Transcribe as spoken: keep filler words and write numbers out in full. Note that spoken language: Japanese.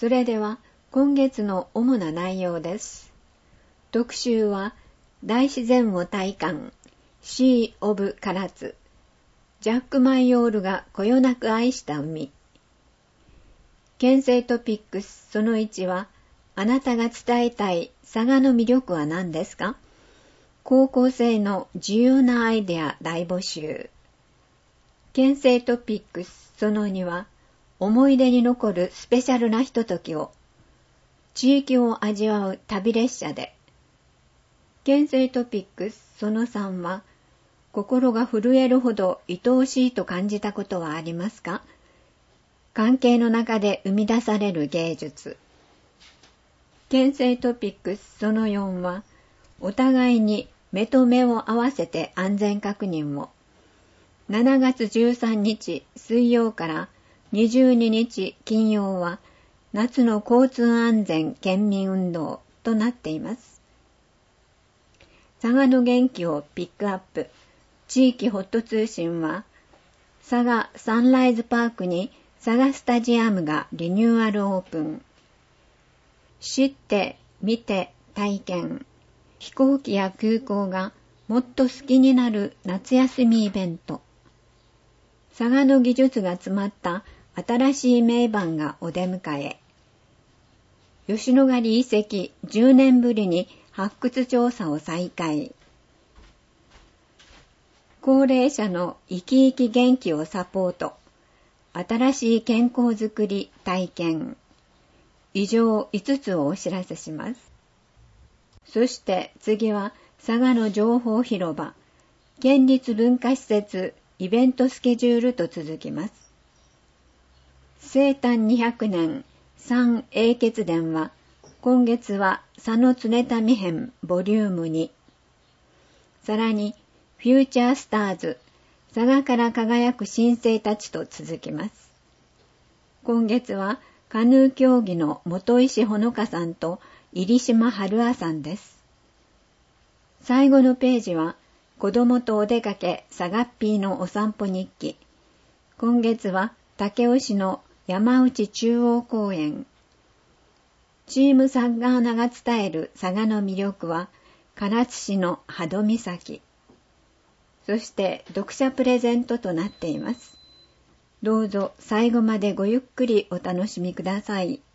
それでは今月の主な内容です。特集は大自然を体感、シー・オブ・唐津、ジャック・マイヨールがこよなく愛した海。県政トピックスそのいちは、あなたが伝えたい佐賀の魅力は何ですか？高校生の自由なアイデア大募集。県政トピックスそのには、思い出に残るスペシャルなひとときを、地域を味わう旅列車で。県政トピックスそのさんは、心が震えるほど愛おしいと感じたことはありますか？関係の中で生み出される芸術。県政トピックスそのよんは、お互いに目と目を合わせて安全確認を。しちがつじゅうさんにち水曜からにじゅうににち金曜は、夏の交通安全県民運動となっています。佐賀の元気をピックアップ。地域ホット通信は、佐賀サンライズパークに佐賀スタジアムがリニューアルオープン。知って、見て、体験。飛行機や空港がもっと好きになる夏休みイベント。佐賀の技術が詰まった新しい名板がお出迎え。吉野ヶ里遺跡じゅうねんぶりに発掘調査を再開。高齢者の生き生き元気をサポート。新しい健康づくり体験。以上いつつをお知らせします。そして次は佐賀の情報広場。県立文化施設イベントスケジュールと続きます。生誕にひゃくねん三英傑伝は、今月は佐野常民編ボリュームに。さらに、フューチャースターズ、佐賀から輝く新星たちと続きます。今月は、カヌー競技の本石ほのかさんと入島春愛さんです。最後のページは、子供とお出かけ佐賀っぴーのお散歩日記。今月は、武雄市の山内中央公園。チームサッガーナが伝える佐賀の魅力は、唐津市の波戸岬。そして読者プレゼントとなっています。どうぞ最後までごゆっくりお楽しみください。